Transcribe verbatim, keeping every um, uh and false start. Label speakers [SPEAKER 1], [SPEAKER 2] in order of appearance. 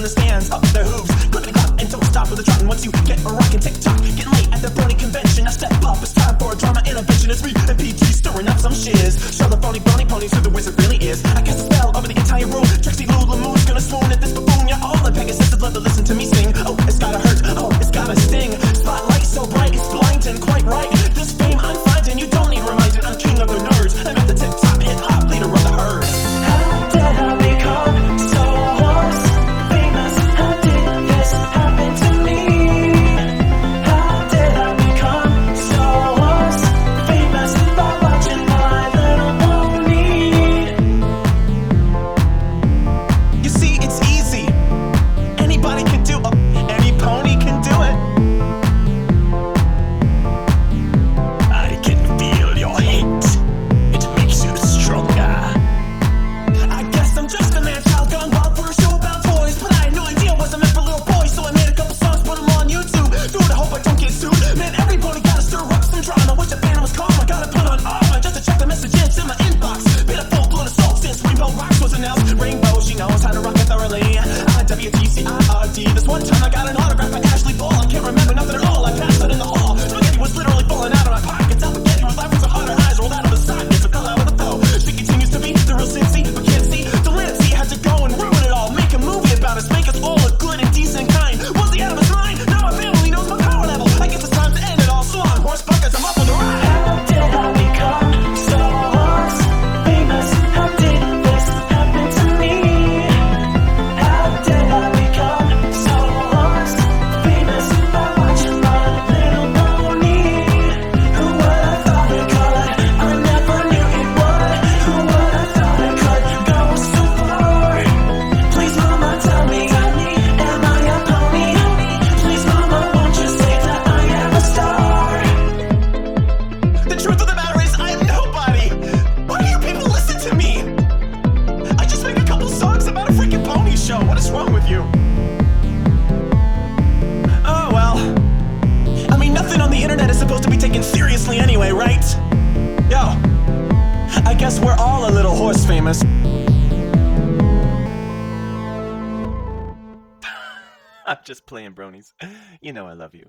[SPEAKER 1] the stands, up their hooves, clipping clop and don't stop with the trot. And once you get a rockin' TikTok, getting late at the Brony convention, I step up, it's time for a drama intervention. It's me and P T stirring up some shiz. Show the phony brony ponies who the wizard really is. I cast a spell over the entire room. Trixie Lula Moon's gonna swoon at this buffoon. You're all in Pegasus, love to listen to me sing. Oh, it's gotta hurt, oh, it's gotta sting. Spotlight so bright, it's blinding, quite right. This fame I'm finding, you don't need reminding. I'm king of the nerds. I'm at the tip top, hip hop leader of the herd.
[SPEAKER 2] How did I become so once famous? How did this happen to me? How did I become so once famous by watching My Little Pony?
[SPEAKER 1] You see, it's easy. Anybody can do it. Any pony can do it. I can feel your hate. It makes you stronger. I guess I'm just a man child gone wild for a show about toys. But I had no idea it wasn't meant for little boys. So I made a couple songs, put them on YouTube. Dude, I hope I don't get sued. Man, everybody gotta stir up some drama. Wish the band was calm. I gotta put on armor just to check the messages in my inbox. Been a full blown assault since Rainbow Rocks was announced. Rainbow, she knows how to rock it thoroughly. I W T C I R D. This one time I got an autograph by Ashley Ball. I can't remember nothing at all. I passed it in the hall. Spaghetti was literally falling out of my pockets. I forget was laughing so hard her eyes rolled out of the sockets. I fell out with a foe. She continues to be the real Cincy, but can't see the Lindsay had to go and ruin it all. Make a movie about us, make us all look good and decent kind. Was he out of his mind? Now my family knows my power level. I guess it's time to end it all. So on horse buckets, I'm up on the ride.
[SPEAKER 2] How did I become so once famous? How did this happen to me? How did I become so once famous by watching My Little Pony? Who would have thought it could? I never knew it would. Who would have thought it could go so far? Please, mama, tell me, am I a pony? Please, mama, won't you say that I am a star?
[SPEAKER 1] The truth of the matter is, I'm nobody. Why do you people listen to me? I just make a couple songs about a freaking pony show. What is wrong with you? Oh, well. I mean, nothing on the internet is supposed to be taken seriously anyway, right? Yo, I guess we're all a little horse famous. I'm just playing, bronies. You know I love you.